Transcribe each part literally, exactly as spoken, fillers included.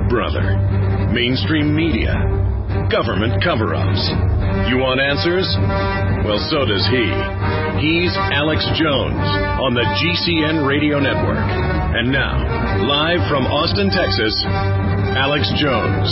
brother. Mainstream media. Government cover-ups. You want answers? Well, so does he. He's Alex Jones on the G C N Radio Network. And now, live from Austin, Texas, Alex Jones.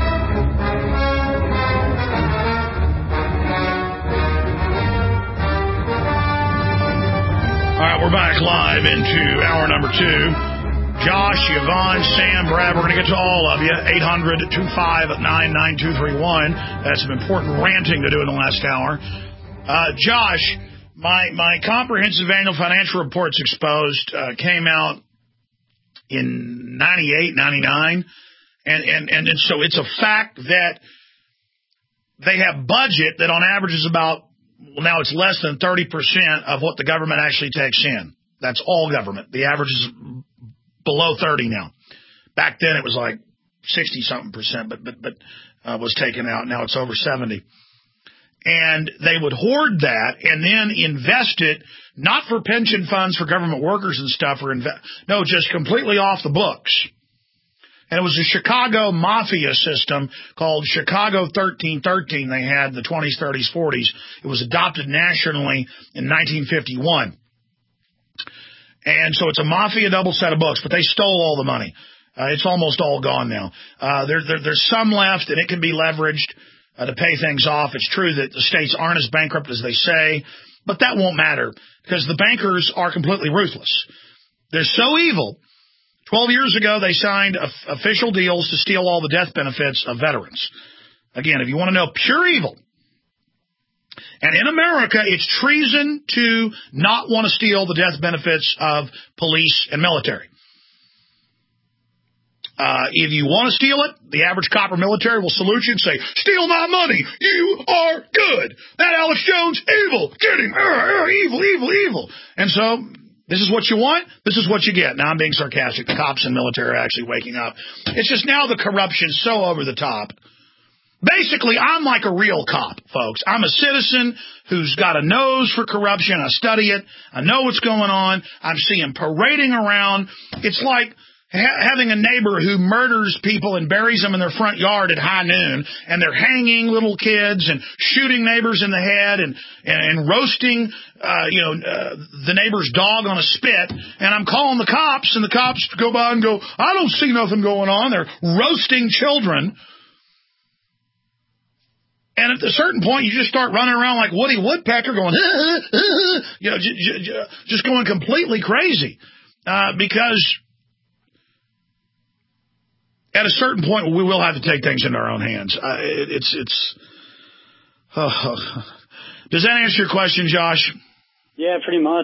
All right, we're back live into hour number two. Josh, Yvonne, Sam, Brad, we're going to get to all of you. eight hundred, two five nine, nine two three one. That's some important ranting to do in the last hour. Uh, Josh, my my comprehensive annual financial reports exposed uh, came out in ninety-eight, ninety-nine. And, and, and, and so it's a fact that they have budget that on average is about, well, now it's less than thirty percent of what the government actually takes in. That's all government. The average is below thirty now. Back then it was like sixty something percent, but but but uh, was taken out. Now it's over seventy. And they would hoard that and then invest it not for pension funds for government workers and stuff, or inve- no, just completely off the books. And it was a Chicago mafia system called Chicago thirteen thirteen. They had the twenties, thirties, forties. It was adopted nationally in nineteen fifty-one. And so it's a mafia double set of books, but they stole all the money. Uh, it's almost all gone now. Uh, there, there, there's some left, and it can be leveraged uh, to pay things off. It's true that the states aren't as bankrupt as they say, but that won't matter because the bankers are completely ruthless. They're so evil. Twelve years ago, they signed a- official deals to steal all the death benefits of veterans. Again, if you want to know pure evil, and in America, it's treason to not want to steal the death benefits of police and military. Uh, if you want to steal it, the average cop or military will salute you and say, "Steal my money. You are good. That Alex Jones, evil. Get him. Uh, uh, evil, evil, evil." And so this is what you want. This is what you get. Now, I'm being sarcastic. The cops and military are actually waking up. It's just now the corruption's so over the top. Basically, I'm like a real cop, folks. I'm a citizen who's got a nose for corruption. I study it. I know what's going on. I'm seeing parading around. It's like ha- having a neighbor who murders people and buries them in their front yard at high noon, and they're hanging little kids and shooting neighbors in the head and, and, and roasting uh, you know, uh, the neighbor's dog on a spit. And I'm calling the cops, and the cops go by and go, "I don't see nothing going on." They're roasting children. And at a certain point, you just start running around like Woody Woodpecker going, you know, j- j- j- just going completely crazy. Uh, because at a certain point, we will have to take things into our own hands. Uh, it, it's, it's, oh. Does that answer your question, Josh? Yeah, pretty much.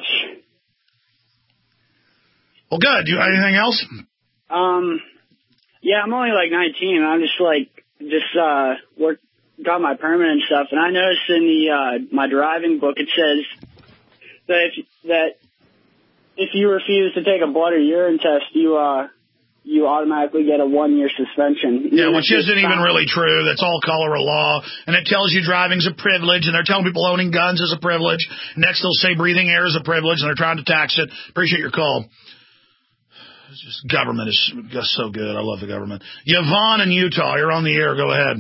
Well, good. Do you have anything else? Um, yeah, I'm only like nineteen. I'm just like, just, uh, work. got my permit and stuff, and I noticed in the uh, my driving book it says that if that if you refuse to take a blood or urine test, you uh you automatically get a one year suspension. Yeah, which isn't even really true. That's all color of law, and it tells you driving's a privilege, and they're telling people owning guns is a privilege. Next, they'll say breathing air is a privilege, and they're trying to tax it. Appreciate your call. It's just government is just so good. I love the government. Yvonne in Utah, you're on the air. Go ahead.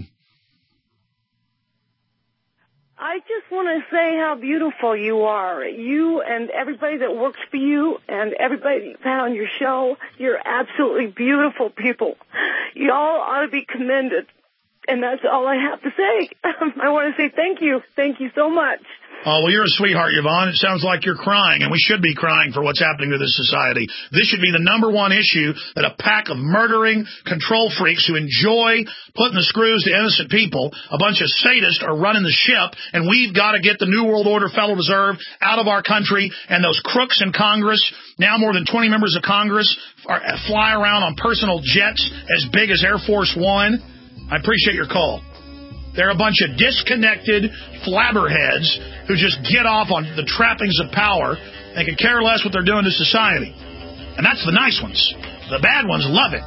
I just want to say how beautiful you are. You and everybody that works for you and everybody you've had on your show, you're absolutely beautiful people. You all ought to be commended. And that's all I have to say. I want to say thank you. Thank you so much. Oh, well, you're a sweetheart, Yvonne. It sounds like you're crying, and we should be crying for what's happening to this society. This should be the number one issue that a pack of murdering control freaks who enjoy putting the screws to innocent people, a bunch of sadists, are running the ship, and we've got to get the New World Order Federal Reserve out of our country, and those crooks in Congress, now more than twenty members of Congress, are, fly around on personal jets as big as Air Force One. I appreciate your call. They're a bunch of disconnected flabberheads who just get off on the trappings of power. They could care less what they're doing to society. And that's the nice ones. The bad ones love it.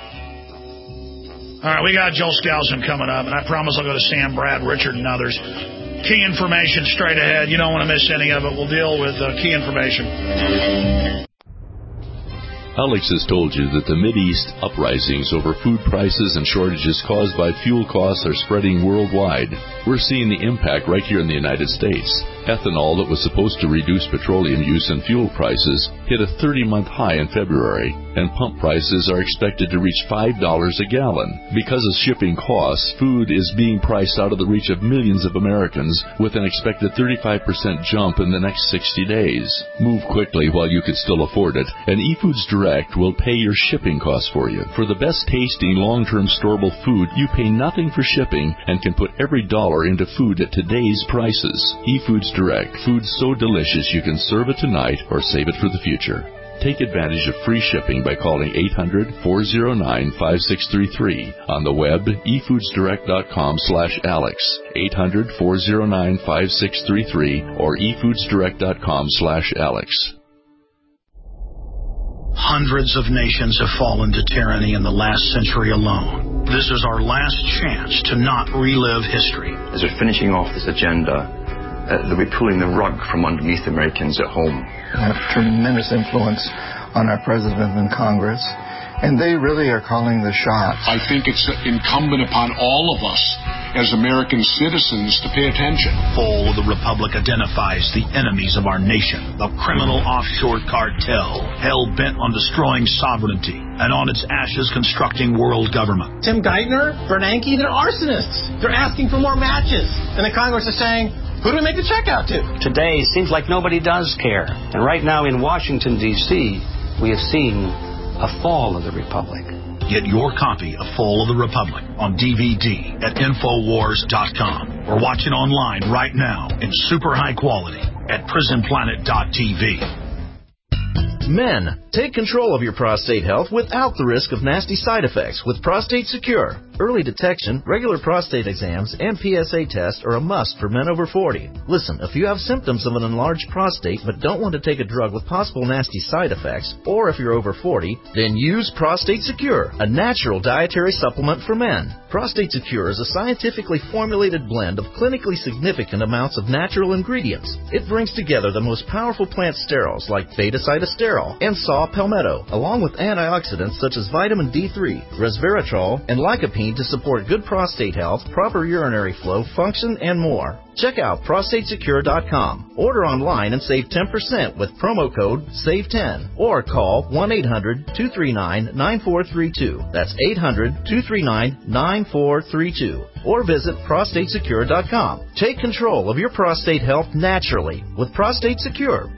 All right, we got Joel Skousen coming up, and I promise I'll go to Sam, Brad, Richard, and others. Key information straight ahead. You don't want to miss any of it. We'll deal with uh, key information. Alex has told you that the Mideast uprisings over food prices and shortages caused by fuel costs are spreading worldwide. We're seeing the impact right here in the United States. Ethanol that was supposed to reduce petroleum use and fuel prices hit a thirty-month high in February, and pump prices are expected to reach five dollars a gallon. Because of shipping costs, food is being priced out of the reach of millions of Americans with an expected thirty-five percent jump in the next sixty days. Move quickly while you can still afford it, and eFoods Direct will pay your shipping costs for you. For the best tasting, long-term storable food, you pay nothing for shipping and can put every dollar into food at today's prices. eFoods Direct, food so delicious you can serve it tonight or save it for the future. Take advantage of free shipping by calling eight hundred, four oh nine, five six three three. On the web, e foods direct dot com slash Alex, eight hundred, four oh nine, five six three three, or e foods direct dot com slash Alex. Hundreds of nations have fallen to tyranny in the last century alone. This is our last chance to not relive history. As we're finishing off this agenda, uh, they'll be pulling the rug from underneath Americans at home. Have tremendous influence on our president and Congress, and they really are calling the shots. I think it's incumbent upon all of us as American citizens to pay attention. Fall of the Republic identifies the enemies of our nation, the criminal offshore cartel, hell-bent on destroying sovereignty, and on its ashes constructing world government. Tim Geithner, Bernanke, they're arsonists. They're asking for more matches. And the Congress is saying, who do we make the check out to? Today seems like nobody does care. And right now in Washington, D C, we have seen a fall of the Republic. Get your copy of Fall of the Republic on D V D at Infowars dot com or watch it online right now in super high quality at Prison Planet dot T V. Men, take control of your prostate health without the risk of nasty side effects with Prostate Secure. Early detection, regular prostate exams, and P S A tests are a must for men over forty. Listen, if you have symptoms of an enlarged prostate but don't want to take a drug with possible nasty side effects, or if you're over forty, then use Prostate Secure, a natural dietary supplement for men. Prostate Secure is a scientifically formulated blend of clinically significant amounts of natural ingredients. It brings together the most powerful plant sterols like beta-cytosterol and saw palmetto, along with antioxidants such as vitamin D three, resveratrol, and lycopene to support good prostate health, proper urinary flow, function, and more. Check out prostate secure dot com. Order online and save ten percent with promo code save ten or call one eight hundred, two three nine, nine four three two. That's eight hundred, two three nine, nine four three two. Or visit prostate secure dot com. Take control of your prostate health naturally with Prostate Secure.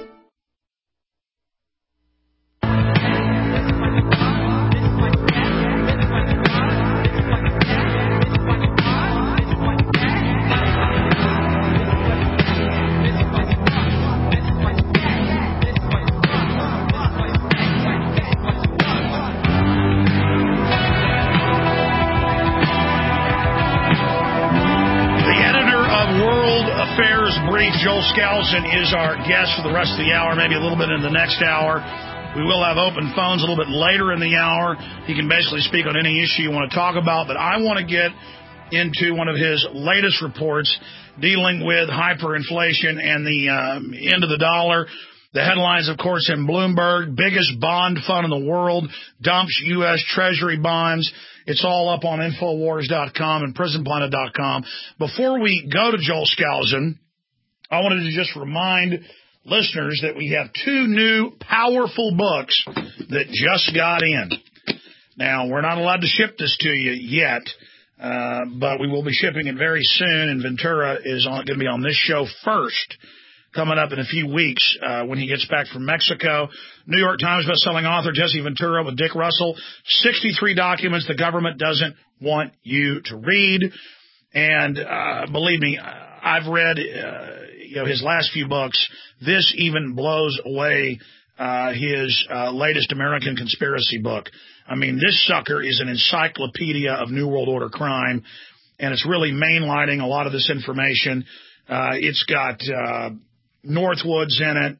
Joel Skousen is our guest for the rest of the hour, maybe a little bit in the next hour. We will have open phones a little bit later in the hour. He can basically speak on any issue you want to talk about, but I want to get into one of his latest reports dealing with hyperinflation and the um, end of the dollar. The headlines, of course, in Bloomberg, biggest bond fund in the world, dumps U S Treasury bonds. It's all up on Infowars dot com and Prison Planet dot com. Before we go to Joel Skousen, I wanted to just remind listeners that we have two new powerful books that just got in. Now, we're not allowed to ship this to you yet, uh, but we will be shipping it very soon, and Ventura is going to be on this show first, coming up in a few weeks uh, when he gets back from Mexico. New York Times bestselling author Jesse Ventura with Dick Russell, sixty-three documents the government doesn't want you to read. And uh, believe me, I've read uh, you know his last few books. This even blows away uh, his uh, latest American Conspiracy book. I mean, this sucker is an encyclopedia of New World Order crime, and it's really mainlining a lot of this information. Uh, it's got uh, Northwoods in it.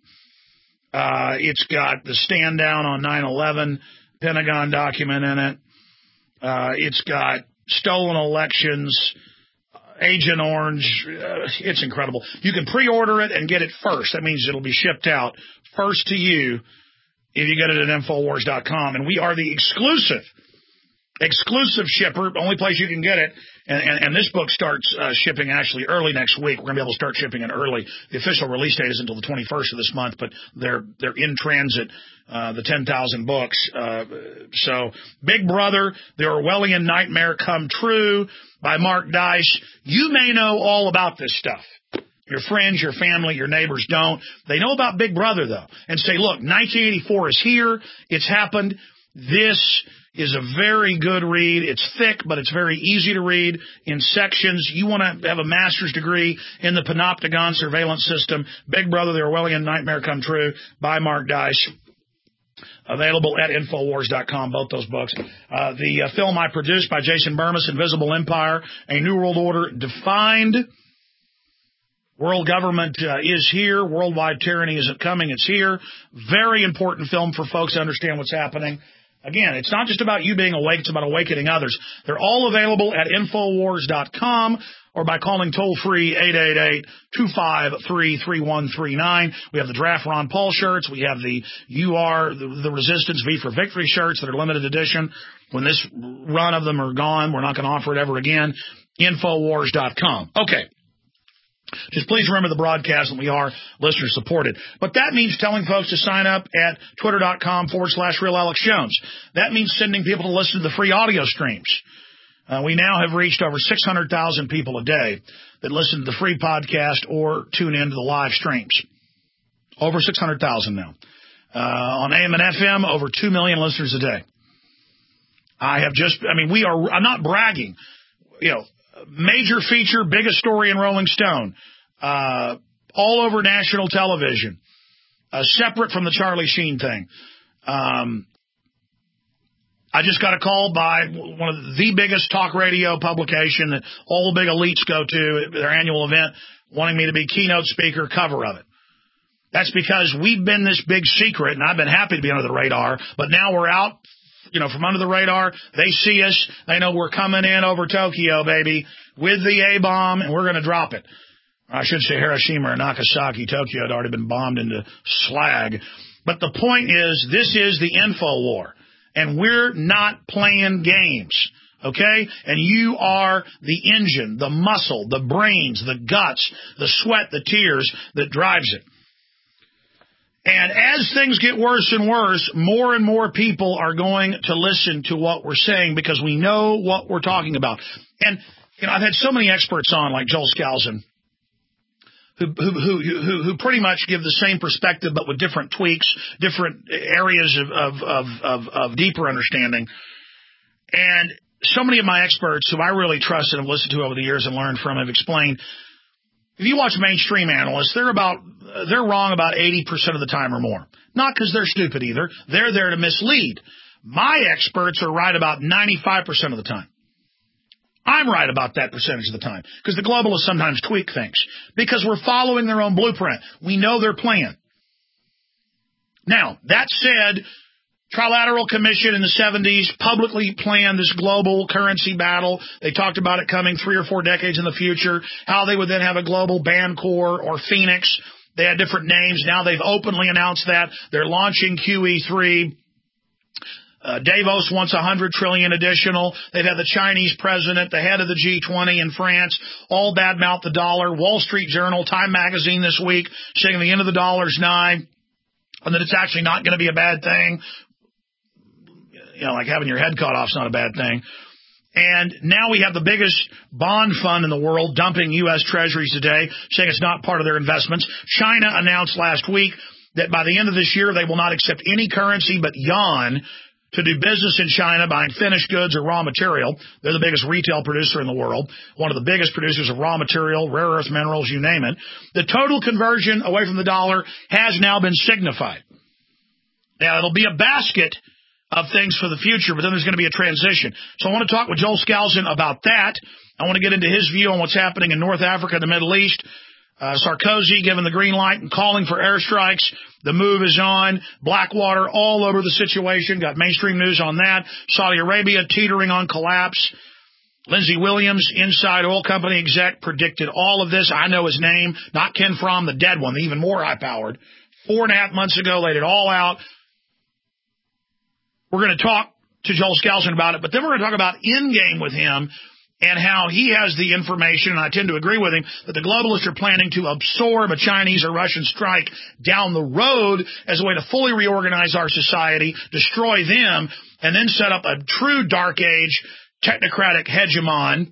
Uh, it's got the stand down on nine eleven Pentagon document in it. Uh, it's got stolen elections, Agent Orange. Uh, it's incredible. You can pre-order it and get it first. That means it'll be shipped out first to you if you get it at Infowars dot com. And we are the exclusive, exclusive shipper, only place you can get it. And, and, and this book starts uh, shipping actually early next week. We're going to be able to start shipping it early. The official release date is until the twenty-first of this month, but they're they're in transit, uh, the ten thousand books. Uh, so Big Brother, The Orwellian Nightmare Come True by Mark Dice. You may know all about this stuff. Your friends, your family, your neighbors don't. They know about Big Brother, though, and say, look, nineteen eighty-four is here. It's happened. This is a very good read. It's thick, but it's very easy to read in sections. You want to have a master's degree in the Panopticon surveillance system. Big Brother, The Orwellian Nightmare Come True by Mark Dice. Available at Infowars dot com, both those books. Uh, the uh, film I produced by Jason Burmis, Invisible Empire, A New World Order Defined. World government uh, is here. Worldwide tyranny isn't coming. It's here. Very important film for folks to understand what's happening. Again, it's not just about you being awake. It's about awakening others. They're all available at Infowars dot com or by calling toll-free eight eight eight, two five three, three one three nine. We have the Draft Ron Paul shirts. We have the You Are the, the Resistance V for Victory shirts that are limited edition. When this run of them are gone, we're not going to offer it ever again. Infowars dot com. Okay. Just please remember the broadcast, and we are listener-supported. But that means telling folks to sign up at twitter.com forward slash Real Alex Jones. That means sending people to listen to the free audio streams. Uh, we now have reached over six hundred thousand people a day that listen to the free podcast or tune in to the live streams. Over six hundred thousand now. Uh, on A M and F M, over two million listeners a day. I have just, I mean, we are, I'm not bragging, you know, major feature, biggest story in Rolling Stone, uh, all over national television, uh, separate from the Charlie Sheen thing. Um, I just got a call by one of the biggest talk radio publication that all the big elites go to, their annual event, wanting me to be keynote speaker, cover of it. That's because we've been this big secret, and I've been happy to be under the radar, but now we're out, you know, from under the radar. They see us. They know we're coming in over Tokyo, baby, with the A-bomb, and we're going to drop it. I should say Hiroshima or Nagasaki. Tokyo had already been bombed into slag. But the point is, this is the info war, and we're not playing games, okay? And you are the engine, the muscle, the brains, the guts, the sweat, the tears that drives it. And as things get worse and worse, more and more people are going to listen to what we're saying because we know what we're talking about. And, you know, I've had so many experts on, like Joel Skousen, who, who, who, who, who pretty much give the same perspective but with different tweaks, different areas of, of, of, of, of deeper understanding. And so many of my experts who I really trust and have listened to over the years and learned from have explained, if you watch mainstream analysts, they're about they're wrong about eighty percent of the time or more. Not because they're stupid either. They're there to mislead. My experts are right about ninety-five percent of the time. I'm right about that percentage of the time because the globalists sometimes tweak things because we're following their own blueprint. We know their plan. Now, that said, Trilateral Commission in the seventies publicly planned this global currency battle. They talked about it coming three or four decades in the future, how they would then have a global Bancor or Phoenix. They had different names. Now they've openly announced that. They're launching Q E three. Uh, Davos wants one hundred trillion dollars additional. They've had the Chinese president, the head of the G twenty in France, all badmouth the dollar. Wall Street Journal, Time Magazine this week saying the end of the dollar's nigh and that it's actually not going to be a bad thing. You know, like having your head cut off is not a bad thing. And now we have the biggest bond fund in the world dumping U S treasuries today, saying it's not part of their investments. China announced last week that by the end of this year, they will not accept any currency but yuan to do business in China, buying finished goods or raw material. They're the biggest retail producer in the world, one of the biggest producers of raw material, rare earth minerals, you name it. The total conversion away from the dollar has now been signified. Now, it'll be a basket of things for the future, but then there's going to be a transition. So I want to talk with Joel Skousen about that. I want to get into his view on what's happening in North Africa and the Middle East. Uh, Sarkozy giving the green light and calling for airstrikes. The move is on. Blackwater all over the situation. Got mainstream news on that. Saudi Arabia teetering on collapse. Lindsey Williams, Inside Oil Company exec, predicted all of this. I know his name, not Ken Fromm, the dead one, the even more high-powered. Four and a half months ago, laid it all out. We're going to talk to Joel Skousen about it, but then we're going to talk about Endgame with him and how he has the information, and I tend to agree with him, that the globalists are planning to absorb a Chinese or Russian strike down the road as a way to fully reorganize our society, destroy them, and then set up a true dark age technocratic hegemon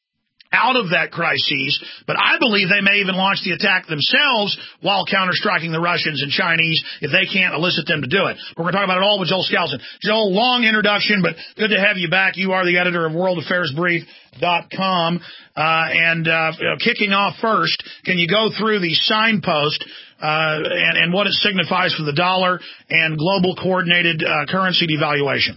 out of that crisis. But I believe they may even launch the attack themselves while counter-striking the Russians and Chinese if they can't elicit them to do it. We're going to talk about it all with Joel Skousen. Joel, long introduction, but good to have you back. You are the editor of world affairs brief dot com. Uh, and uh, you know, kicking off first, can you go through the signpost uh, and, and what it signifies for the dollar and global coordinated uh, currency devaluation?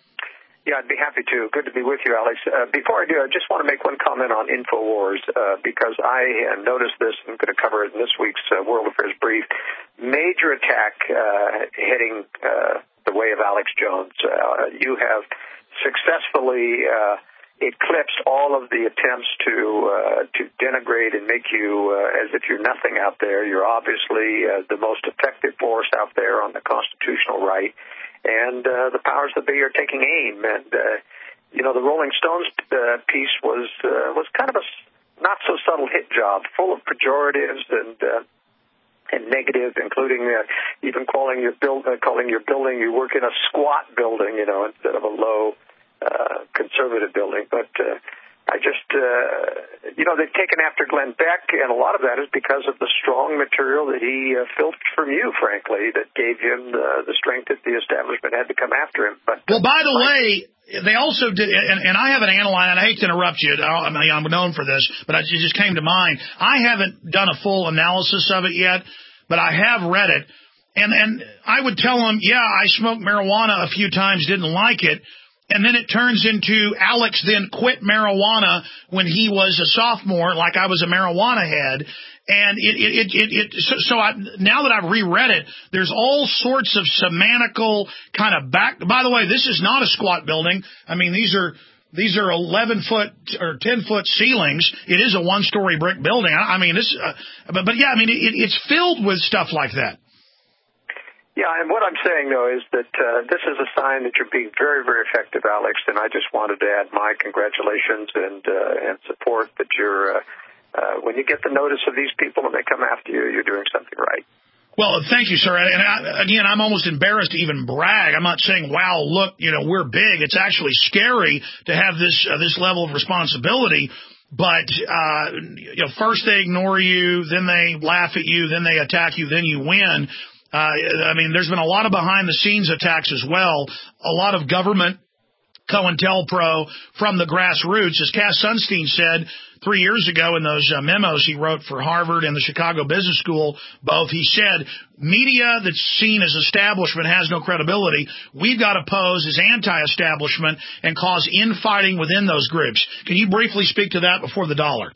Yeah, I'd be happy to. Good to be with you, Alex. Uh, before I do, I just want to make one comment on InfoWars, uh, because I uh, noticed this. I'm going to cover it in this week's uh, World Affairs Brief. Major attack uh, heading uh, the way of Alex Jones. Uh, you have successfully uh, eclipsed all of the attempts to uh, to denigrate and make you uh, as if you're nothing out there. You're obviously uh, the most effective force out there on the constitutional right. And uh, the powers that be are taking aim. And, uh, you know, the Rolling Stones uh, piece was uh, was kind of a not-so-subtle hit job, full of pejoratives and uh, and negative, including uh, even calling your, build, uh, calling your building, you work in a squat building, you know, instead of a low uh, conservative building. But uh, I just, uh, you know, they've taken after Glenn Beck, and a lot of that is because of the strong material that he uh, filched from you, frankly, that gave him the, the strength that the establishment had to come after him. But Well, by the way, they also did, and, and I haven't analyzed, and I hate to interrupt you, I mean, I'm known for this, but it just came to mind. I haven't done a full analysis of it yet, but I have read it, and, and I would tell them, yeah, I smoked marijuana a few times, didn't like it. And then it turns into Alex then quit marijuana when he was a sophomore, like I was a marijuana head. And it, it, it, it, so, so I, now that I've reread it, there's all sorts of semantical kind of back. By the way, this is not a squat building. I mean, these are, these are eleven foot or ten foot ceilings. It is a one story brick building. I, I mean, this, uh, but, but yeah, I mean, it, it's filled with stuff like that. Yeah, and what I'm saying, though, is that uh, this is a sign that you're being very, very effective, Alex, and I just wanted to add my congratulations and uh, and support that you're, uh, uh, when you get the notice of these people and they come after you, you're doing something right. Well, thank you, sir. And I, again, I'm almost embarrassed to even brag. I'm not saying, wow, look, you know, we're big. It's actually scary to have this uh, this level of responsibility. But, uh, you know, first they ignore you, then they laugh at you, then they attack you, then you win. Uh, I mean, there's been a lot of behind-the-scenes attacks as well, a lot of government COINTELPRO from the grassroots. As Cass Sunstein said three years ago in those uh, memos he wrote for Harvard and the Chicago Business School, both, he said, media that's seen as establishment has no credibility. We've got to pose as anti-establishment and cause infighting within those groups. Can you briefly speak to that before the dollar?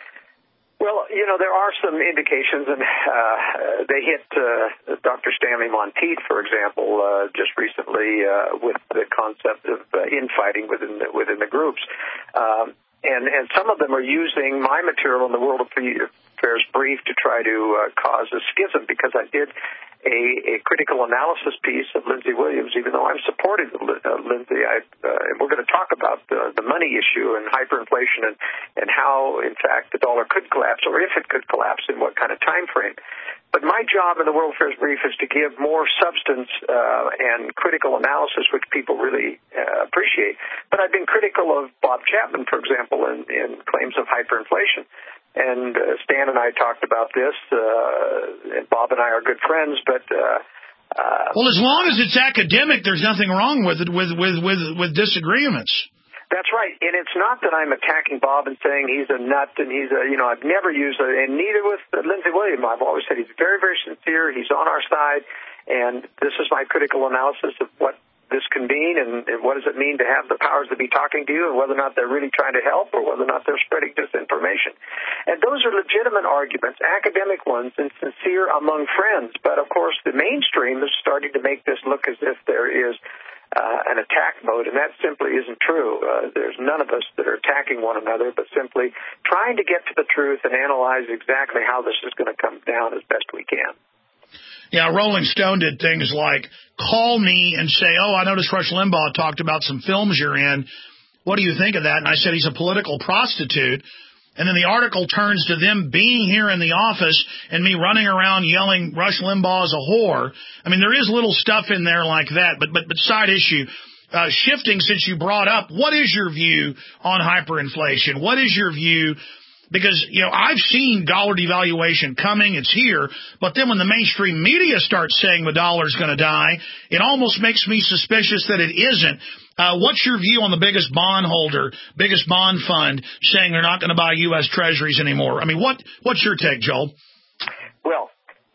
Well, you know, there are some indications, and uh, they hit uh, Doctor Stanley Monteith, for example, uh, just recently uh, with the concept of uh, infighting within the, within the groups. Um, and, and some of them are using my material in the World Affairs Brief to try to uh, cause a schism, because I did a, a critical analysis piece of Lindsey Williams, even though I'm supportive of uh, Lindsey. I, uh, and we're going to talk about the, the money issue and hyperinflation and, and how, in fact, the dollar could collapse, or if it could collapse, in what kind of time frame. But my job in the World Affairs Brief is to give more substance uh, and critical analysis, which people really uh, appreciate. But I've been critical of Bob Chapman, for example, in, in claims of hyperinflation. And uh, Stan and I talked about this, uh, and Bob and I are good friends, but... Uh, uh, well, as long as it's academic, there's nothing wrong with it, with, with, with, with disagreements. That's right, and it's not that I'm attacking Bob and saying he's a nut and he's a, you know, I've never used it, and neither with Lindsey Williams. I've always said he's very, very sincere, he's on our side, and this is my critical analysis of what this can mean, and, and what does it mean to have the powers to be talking to you, and whether or not they're really trying to help, or whether or not they're spreading disinformation. And those are legitimate arguments, academic ones, and sincere among friends. But, of course, the mainstream is starting to make this look as if there is uh, an attack mode, and that simply isn't true. Uh, there's none of us that are attacking one another, but simply trying to get to the truth and analyze exactly how this is going to come down as best we can. Yeah, Rolling Stone did things like call me and say, oh, I noticed Rush Limbaugh talked about some films you're in. What do you think of that? And I said he's a political prostitute. And then the article turns to them being here in the office and me running around yelling Rush Limbaugh is a whore. I mean, there is little stuff in there like that, but but, but side issue. Uh, shifting, since you brought up, what is your view on hyperinflation? What is your view? Because, you know, I've seen dollar devaluation coming. It's here. But then when the mainstream media starts saying the dollar's going to die, it almost makes me suspicious that it isn't. Uh, what's your view on the biggest bond holder, biggest bond fund, saying they're not going to buy U S Treasuries anymore? I mean, what what's your take, Joel? Well,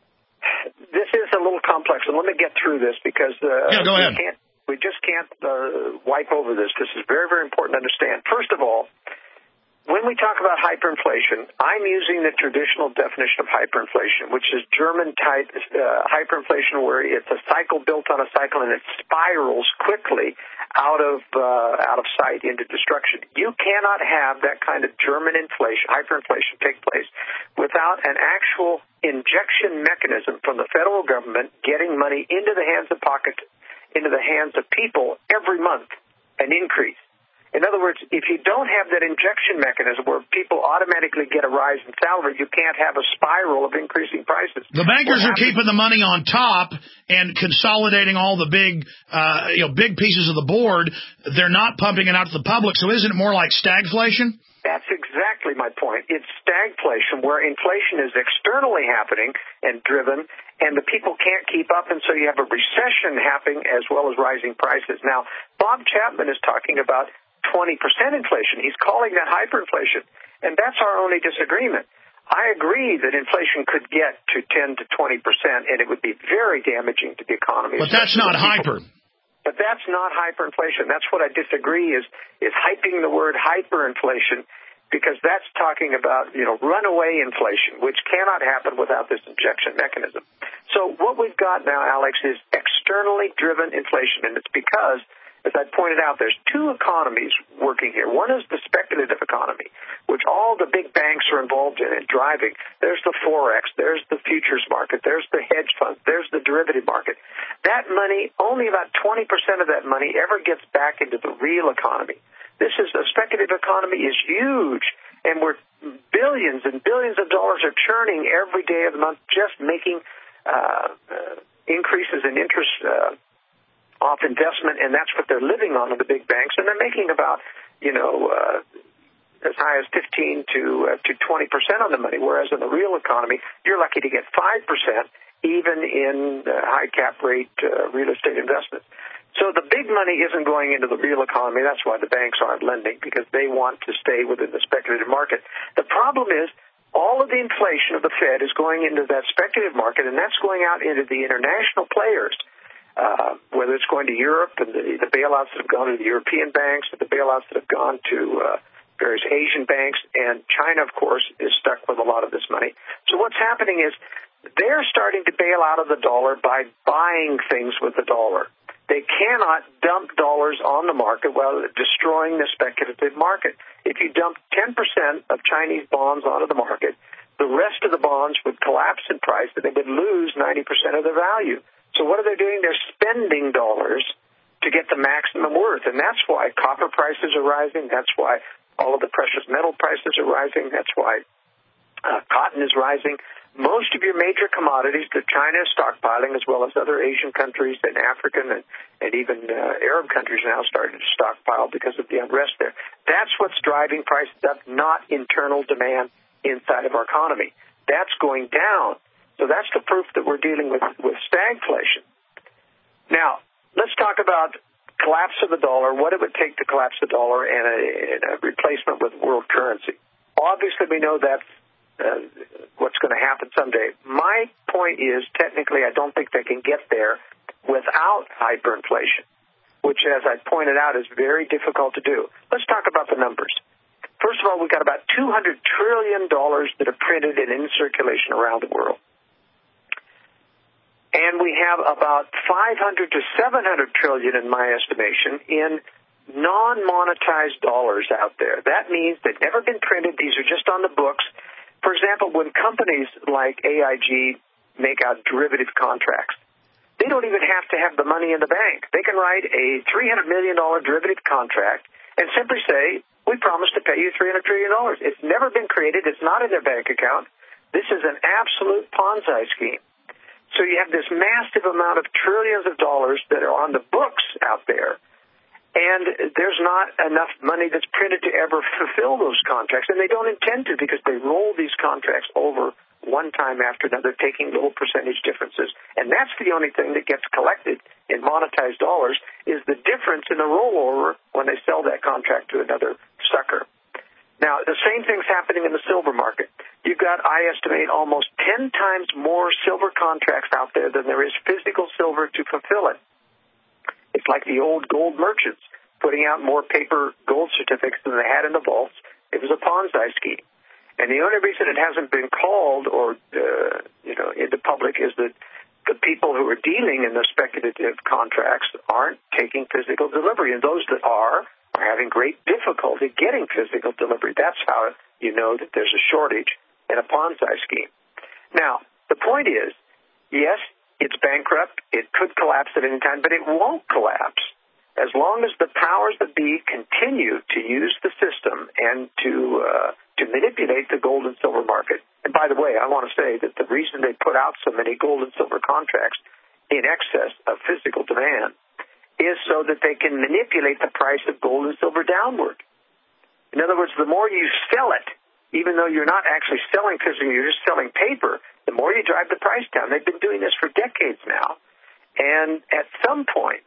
this is a little complex, and let me get through this because uh, yeah, go ahead. we, can't, we just can't uh, wipe over this. This is very, very important to understand. First of all, when we talk about hyperinflation, I'm using the traditional definition of hyperinflation, which is German-type uh, hyperinflation, where it's a cycle built on a cycle and it spirals quickly out of uh, out of sight into destruction. You cannot have that kind of German inflation, hyperinflation, take place without an actual injection mechanism from the federal government getting money into the hands of pockets, into the hands of people every month, an increase. In other words, if you don't have that injection mechanism where people automatically get a rise in salary, you can't have a spiral of increasing prices. The bankers are keeping the money on top and consolidating all the big, uh, you know, big pieces of the board. They're not pumping it out to the public. So isn't it more like stagflation? That's exactly my point. It's stagflation, where inflation is externally happening and driven, and the people can't keep up, and so you have a recession happening as well as rising prices. Now, Bob Chapman is talking about twenty percent inflation. He's calling that hyperinflation, and that's our only disagreement. I agree that inflation could get to ten to twenty percent, and it would be very damaging to the economy. But that's not hyper. But that's not hyperinflation. That's what I disagree is is hyping the word hyperinflation, because that's talking about, you know, runaway inflation, which cannot happen without this injection mechanism. So what we've got now, Alex, is externally driven inflation, and it's because, as I pointed out, there's two economies working here. One is the speculative economy, which all the big banks are involved in and driving. There's the Forex, there's the futures market, there's the hedge funds, there's the derivative market. That money, only about twenty percent of that money ever gets back into the real economy. This is, the speculative economy is huge, and we're billions and billions of dollars are churning every day of the month, just making uh, uh, increases in interest uh off investment, and that's what they're living on in the big banks, and they're making about, you know, uh, as high as fifteen to uh, to twenty percent on the money, whereas in the real economy, you're lucky to get five percent even in uh, high cap rate uh, real estate investments. So the big money isn't going into the real economy. That's why the banks aren't lending, because they want to stay within the speculative market. The problem is all of the inflation of the Fed is going into that speculative market, and that's going out into the international players. Uh, whether it's going to Europe and the, the bailouts that have gone to the European banks, or the bailouts that have gone to uh, various Asian banks, and China, of course, is stuck with a lot of this money. So what's happening is they're starting to bail out of the dollar by buying things with the dollar. They cannot dump dollars on the market while destroying the speculative market. If you dump ten percent of Chinese bonds onto the market, the rest of the bonds would collapse in price, and they would lose ninety percent of their value. So what are they doing? They're spending dollars to get the maximum worth, and that's why copper prices are rising. That's why all of the precious metal prices are rising. That's why uh, cotton is rising. Most of your major commodities that China is stockpiling, as well as other Asian countries and African and, and even uh, Arab countries now starting to stockpile because of the unrest there. That's what's driving prices up, not internal demand inside of our economy. That's going down. So that's the proof that we're dealing with, with stagflation. Now, let's talk about collapse of the dollar, what it would take to collapse the dollar, and a, and a replacement with world currency. Obviously, we know that's uh, what's going to happen someday. My point is, technically, I don't think they can get there without hyperinflation, which, as I pointed out, is very difficult to do. Let's talk about the numbers. First of all, we've got about two hundred trillion dollars that are printed and in circulation around the world. And we have about five hundred to seven hundred trillion, in my estimation, in non-monetized dollars out there. That means they've never been printed. These are just on the books. For example, when companies like A I G make out derivative contracts. They don't even have to have the money in the bank. They can write a three hundred million dollars derivative contract and simply say, we promise to pay you three hundred trillion dollars. It's never been created. It's not in their bank account. This is an absolute Ponzi scheme. So you have this massive amount of trillions of dollars that are on the books out there, and there's not enough money that's printed to ever fulfill those contracts, and they don't intend to because they roll these contracts over one time after another, taking little percentage differences. And that's the only thing that gets collected in monetized dollars is the difference in the rollover when they sell that contract to another sucker. Now, the same thing's happening in the silver market. You've got, I estimate, almost ten times more silver contracts out there than there is physical silver to fulfill it. It's like the old gold merchants putting out more paper gold certificates than they had in the vaults. It was a Ponzi scheme. And the only reason it hasn't been called or, uh, you know, into public is that the people who are dealing in the speculative contracts aren't taking physical delivery. And those that are are having great difficulty getting physical delivery. That's how you know that there's a shortage in a Ponzi scheme. Now, the point is, yes, it's bankrupt. It could collapse at any time, but it won't collapse as long as the powers that be continue to use the system and to uh, to manipulate the gold and silver market. And by the way, I want to say that the reason they put out so many gold and silver contracts in excess of physical demand is so that they can manipulate the price of gold and silver downward. In other words, the more you sell it, even though you're not actually selling physically, you're just selling paper, the more you drive the price down. They've been doing this for decades now. And at some point,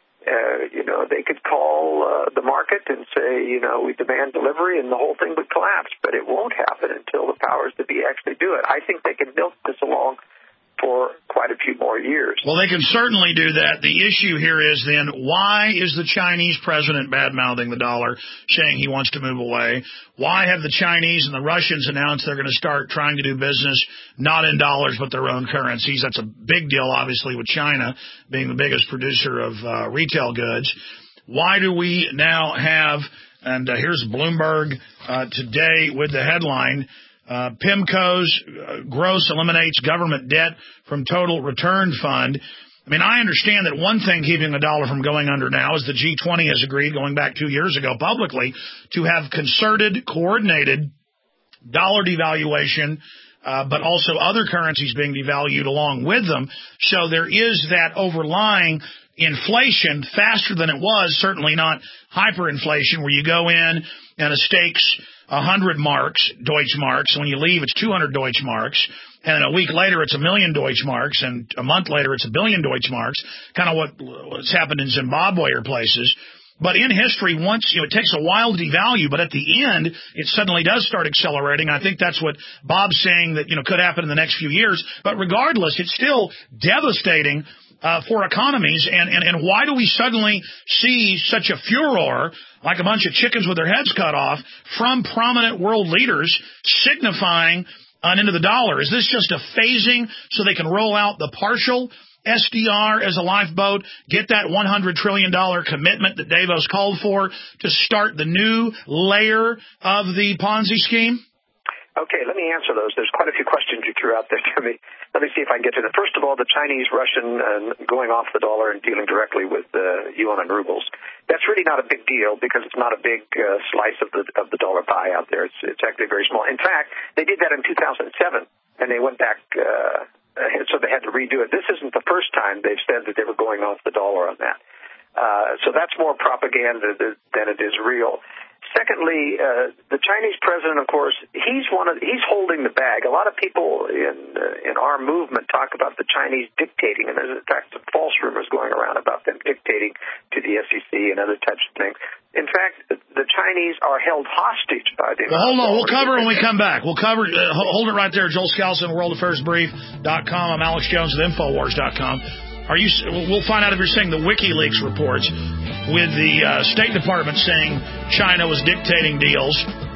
uh, you know, they could call uh, the market and say, you know, we demand delivery, and the whole thing would collapse. But it won't happen until the powers that be actually do it. I think they can milk this along for quite a few more years. Well, they can certainly do that. The issue here is then, why is the Chinese president bad-mouthing the dollar, saying he wants to move away? Why have the Chinese and the Russians announced they're going to start trying to do business not in dollars but their own currencies? That's a big deal, obviously, with China being the biggest producer of uh, retail goods. Why do we now have, and uh, here's Bloomberg uh, today with the headline, Uh, PIMCO's uh, gross eliminates government debt from total return fund. I mean, I understand that one thing keeping the dollar from going under now is the G twenty has agreed, going back two years ago publicly, to have concerted, coordinated dollar devaluation, uh, but also other currencies being devalued along with them. So there is that overlying inflation faster than it was, certainly not hyperinflation, where you go in and a stake's one hundred marks, Deutschmarks, and when you leave it's two hundred Deutschmarks, and then a week later it's a million Deutschmarks, and a month later it's a billion Deutschmarks, kind of what, what's happened in Zimbabwe or places. But in history, once, you know, it takes a while to devalue, but at the end, it suddenly does start accelerating. I think that's what Bob's saying that, you know, could happen in the next few years. But regardless, it's still devastating Uh, for economies, and, and, and why do we suddenly see such a furor, like a bunch of chickens with their heads cut off, from prominent world leaders signifying an end to the dollar? Is this just a phasing so they can roll out the partial S D R as a lifeboat, get that one hundred trillion dollars commitment that Davos called for to start the new layer of the Ponzi scheme? Okay, let me answer those. There's quite a few questions you threw out there to me. Let me see if I can get to them. First of all, the Chinese, Russian, uh, going off the dollar and dealing directly with uh, yuan and rubles. That's really not a big deal because it's not a big uh, slice of the of the dollar pie out there. It's, it's actually very small. In fact, they did that in two thousand seven, and they went back, uh, so they had to redo it. This isn't the first time they've said that they were going off the dollar on that. Uh, so that's more propaganda than it is real. Secondly, uh, the Chinese president, of course, he's one of he's holding the bag. A lot of people in uh, in our movement talk about the Chinese dictating, and there's in fact some false rumors going around about them dictating to the S E C and other types of things. In fact, the, the Chinese are held hostage by the. Well, hold on, we'll cover it when we come back. We'll cover. Uh, hold it right there, Joel Skousen, world affairs brief dot com. I'm Alex Jones with Infowars dot com. Are you? We'll find out if you're saying the WikiLeaks reports with the uh, State Department saying China was dictating deals.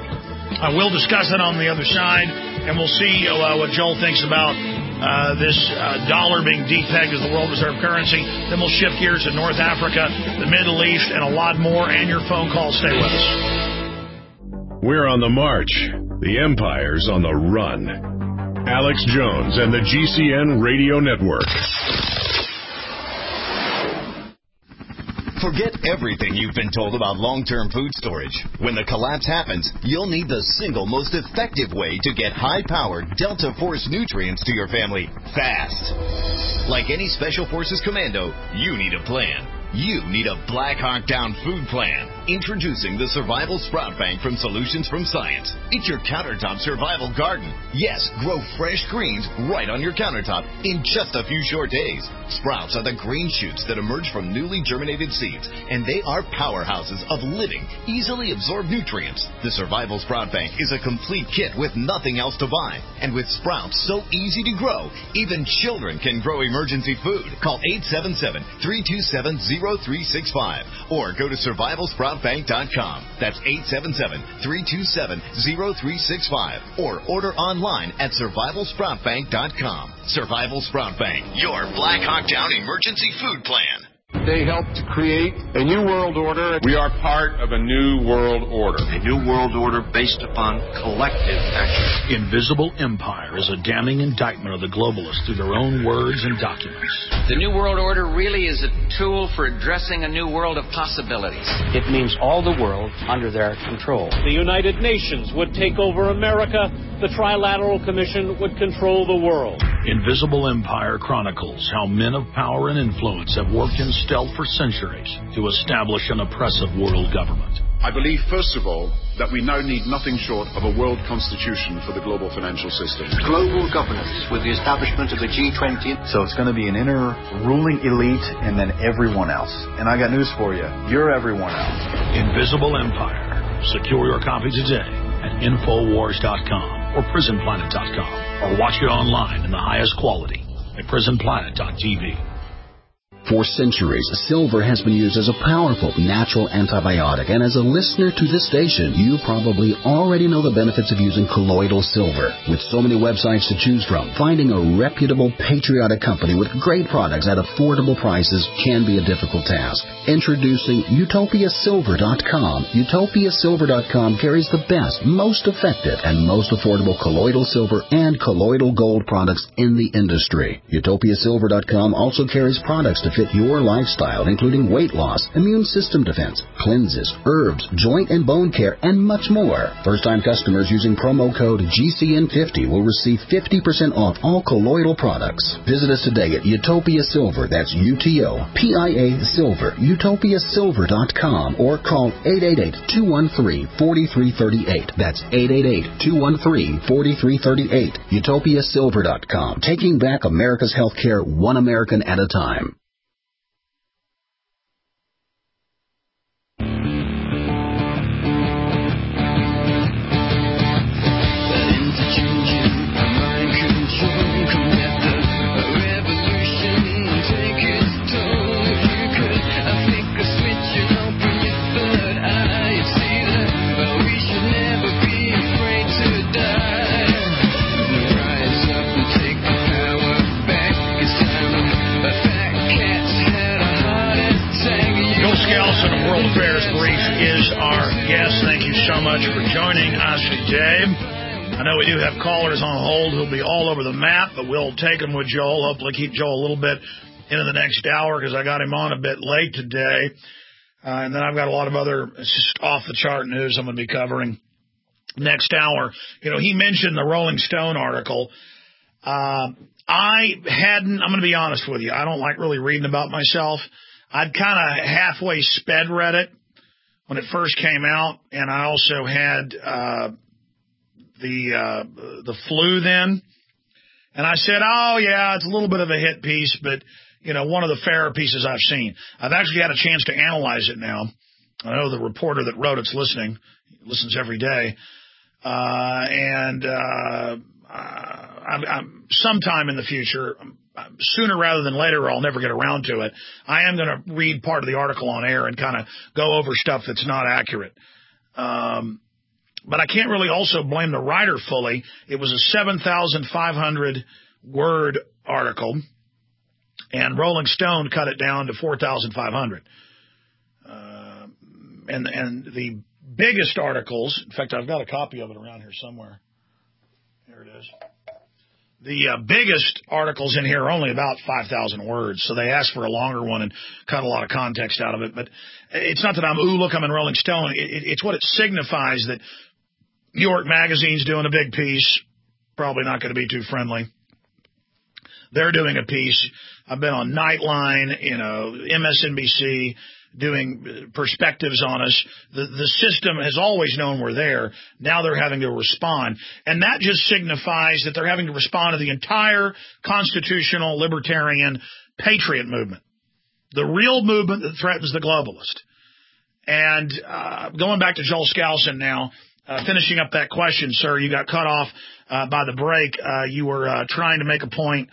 Uh, we'll discuss that on the other side, and we'll see uh, what Joel thinks about uh, this uh, dollar being depegged as the world reserve currency. Then we'll shift gears to North Africa, the Middle East, and a lot more, and your phone calls. Stay with us. We're on the march. The empire's on the run. Alex Jones and the G C N Radio Network. Forget everything you've been told about long-term food storage. When the collapse happens, you'll need the single most effective way to get high-powered Delta Force nutrients to your family fast. Like any Special Forces commando, you need a plan. You need a Black Hawk Down food plan. Introducing the Survival Sprout Bank from Solutions from Science. It's your countertop survival garden. Yes, grow fresh greens right on your countertop in just a few short days. Sprouts are the green shoots that emerge from newly germinated seeds, and they are powerhouses of living, easily absorbed nutrients. The Survival Sprout Bank is a complete kit with nothing else to buy. And with sprouts so easy to grow, even children can grow emergency food. Call eight seven seven, three two seven, zero three six five or go to survival sprout bank dot com. That's eight seven seven, three two seven, zero three six five or order online at survival sprout bank dot com. Survival Sprout Bank, your Black Hawk Down emergency food plan. They helped to create a new world order. We are part of a new world order. A new world order based upon collective action. Invisible Empire is a damning indictment of the globalists through their own words and documents. The New World Order really is a tool for addressing a new world of possibilities. It means all the world under their control. The United Nations would take over America. The Trilateral Commission would control the world. Invisible Empire chronicles how men of power and influence have worked in stealth for centuries to establish an oppressive world government. I believe, first of all, that we now need nothing short of a world constitution for the global financial system. Global governance with the establishment of the G twenty. So it's going to be an inner ruling elite and then everyone else. And I got news for you. You're everyone else. Invisible Empire. Secure your copy today at infowars dot com or prison planet dot com or watch it online in the highest quality at prison planet dot t v. For centuries, silver has been used as a powerful natural antibiotic, and as a listener to this station, you probably already know the benefits of using colloidal silver. With so many websites to choose from, finding a reputable, patriotic company with great products at affordable prices can be a difficult task. Introducing utopia silver dot com. utopia silver dot com carries the best, most effective, and most affordable colloidal silver and colloidal gold products in the industry. utopia silver dot com also carries products to fit your lifestyle, including weight loss, immune system defense, cleanses, herbs, joint and bone care, and much more. First-time customers using promo code G C N fifty will receive fifty percent off all colloidal products. Visit us today at Utopia Silver, that's U T O P I A Silver, utopia silver dot com, or call eight eight eight, two one three, four three three eight. That's eight eight eight, two one three, four three three eight. utopia silver dot com, taking back America's healthcare one American at a time. So much for joining us today. I know we do have callers on hold who'll be all over the map, but we'll take them with Joel. Hopefully keep Joel a little bit into the next hour because I got him on a bit late today. Uh, and then I've got a lot of other just off-the-chart news I'm going to be covering next hour. You know, he mentioned the Rolling Stone article. Uh, I hadn't, I'm going to be honest with you, I don't like really reading about myself. I'd kind of halfway sped read it when it first came out, and I also had uh, the uh, the flu then. And I said, oh, yeah, it's a little bit of a hit piece, but, you know, one of the fairer pieces I've seen. I've actually had a chance to analyze it now. I know the reporter that wrote it's listening. He listens every day. Uh, and uh, I'm, I'm, sometime in the future, sooner rather than later, I'll never get around to it, I am going to read part of the article on air and kind of go over stuff that's not accurate. Um, but I can't really also blame the writer fully. It was a seven thousand five hundred word article, and Rolling Stone cut it down to four thousand five hundred. Uh, and, and the biggest articles, in fact, I've got a copy of it around here somewhere. Here it is. The uh, biggest articles in here are only about five thousand words, so they asked for a longer one and cut a lot of context out of it. But it's not that I'm, ooh, look, I'm in Rolling Stone. It, it, it's what it signifies that New York Magazine's doing a big piece, probably not going to be too friendly. They're doing a piece. I've been on Nightline, you know, M S N B C, doing perspectives on us. The, the system has always known we're there. Now they're having to respond. And that just signifies that they're having to respond to the entire constitutional, libertarian, patriot movement, the real movement that threatens the globalist. And uh, going back to Joel Skousen now, uh, finishing up that question, sir, you got cut off uh, by the break. Uh, you were uh, trying to make a point.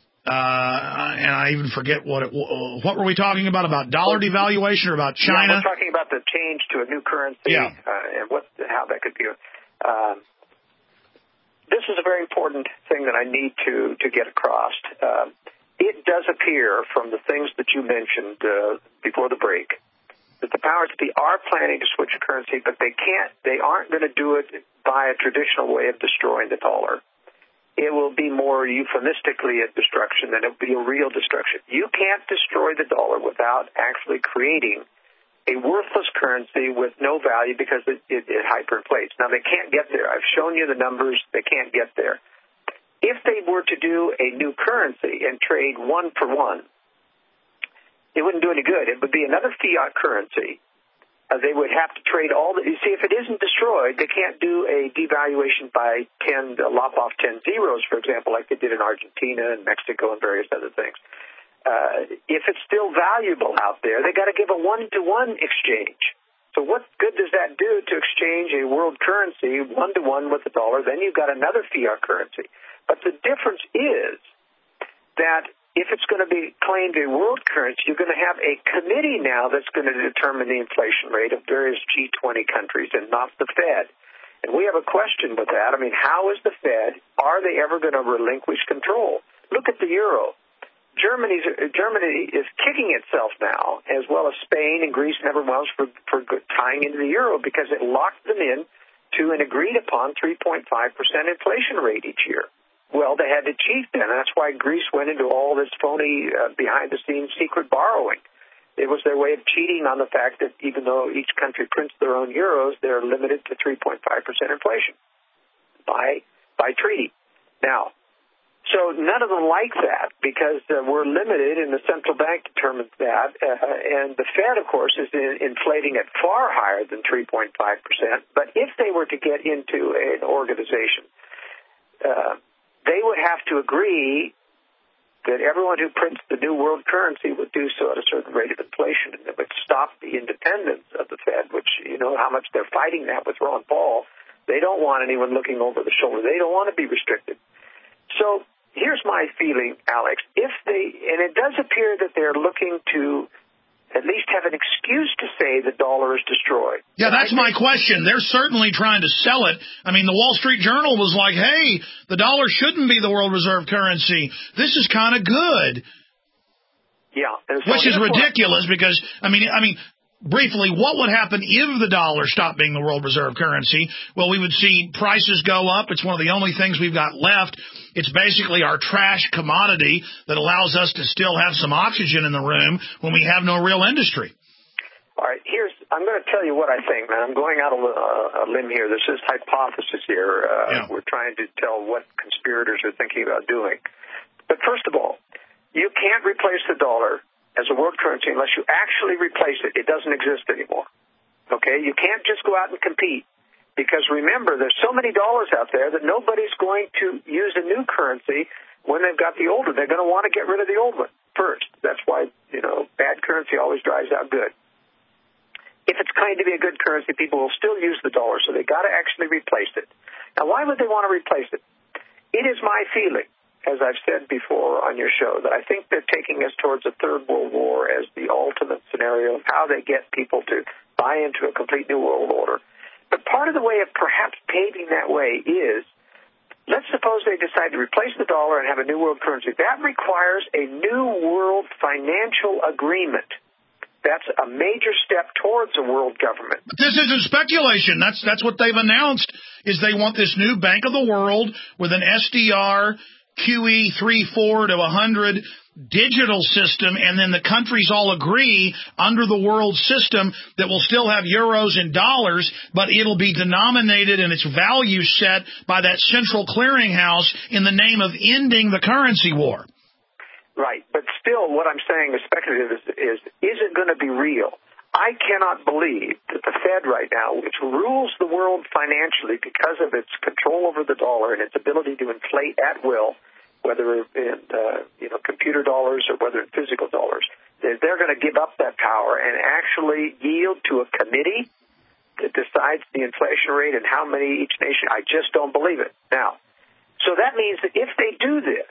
Uh, and I even forget what it, what were we talking about, about dollar devaluation or about China? Yeah, we're talking about the change to a new currency yeah. uh, and what, how that could be. Um, this is a very important thing that I need to, to get across. Uh, it does appear from the things that you mentioned uh, before the break that the powers that be are planning to switch currency, but they can't. They aren't going to do it by a traditional way of destroying the dollar. It will be more euphemistically a destruction than it will be a real destruction. You can't destroy the dollar without actually creating a worthless currency with no value because it, it, it hyperinflates. Now, they can't get there. I've shown you the numbers. They can't get there. If they were to do a new currency and trade one for one, it wouldn't do any good. It would be another fiat currency. Uh, they would have to trade all the, you see, if it isn't destroyed, they can't do a devaluation by ten, uh, lop off ten zeros, for example, like they did in Argentina and Mexico and various other things. Uh, if it's still valuable out there, they got to give a one-to-one exchange. So what good does that do to exchange a world currency one-to-one with the dollar? Then you've got another fiat currency. But the difference is that if it's going to be claimed a world currency, you're going to have a committee now that's going to determine the inflation rate of various G twenty countries and not the Fed. And we have a question with that. I mean, how is the Fed, are they ever going to relinquish control? Look at the euro. Germany's, Germany is kicking itself now, as well as Spain and Greece and everyone else, for, for tying into the euro because it locked them in to an agreed-upon three point five percent inflation rate each year. Well, they had to cheat then, and that's why Greece went into all this phony, uh, behind-the-scenes secret borrowing. It was their way of cheating on the fact that even though each country prints their own euros, they're limited to three point five percent inflation by by treaty. Now, so none of them like that because uh, we're limited, and the central bank determines that. Uh, and the Fed, of course, is in, inflating it far higher than three point five percent. But if they were to get into an organization, uh, they would have to agree that everyone who prints the new world currency would do so at a certain rate of inflation, and it would stop the independence of the Fed, which, you know, how much they're fighting that with Ron Paul. They don't want anyone looking over the shoulder. They don't want to be restricted. So here's my feeling, Alex. If they, and it does appear that they're looking to at least have an excuse to say the dollar is destroyed. Yeah, that's my question. They're certainly trying to sell it. I mean, the Wall Street Journal was like, hey, the dollar shouldn't be the world reserve currency. This is kind of good. Yeah. And so Which is ridiculous because, I mean, I mean, briefly, what would happen if the dollar stopped being the world reserve currency? Well, we would see prices go up. It's one of the only things we've got left. It's basically our trash commodity that allows us to still have some oxygen in the room when we have no real industry. All right, here's, I'm going to tell you what I think, man. I'm going out on a, a limb here. This is hypothesis here. Uh, yeah. We're trying to tell what conspirators are thinking about doing. But first of all, you can't replace the dollar as a world currency unless you actually replace it. It doesn't exist anymore. Okay? You can't just go out and compete. Because remember, there's so many dollars out there that nobody's going to use a new currency when they've got the old one. They're going to want to get rid of the old one first. That's why, you know, bad currency always drives out good. If it's going to be a good currency, people will still use the dollar, so they've got to actually replace it. Now, why would they want to replace it? It is my feeling, as I've said before on your show, that I think they're taking us towards a third world war as the ultimate scenario of how they get people to buy into a complete new world order. But part of the way of perhaps paving that way is, let's suppose they decide to replace the dollar and have a new world currency. That requires a new world financial agreement. That's a major step towards a world government. But this isn't speculation. That's that's what they've announced, is they want this new Bank of the World with an S D R Q E three, four to one hundred digital system, and then the countries all agree under the world system that we'll still have euros and dollars, but it'll be denominated and its value set by that central clearinghouse in the name of ending the currency war. Right, but still what I'm saying is speculative is, is, is it going to be real? I cannot believe that the Fed right now, which rules the world financially because of its control over the dollar and its ability to inflate at will, whether in uh, you know computer dollars or whether in physical dollars, they're, they're going to give up that power and actually yield to a committee that decides the inflation rate and how many each nation. I just don't believe it. Now, so that means that if they do this,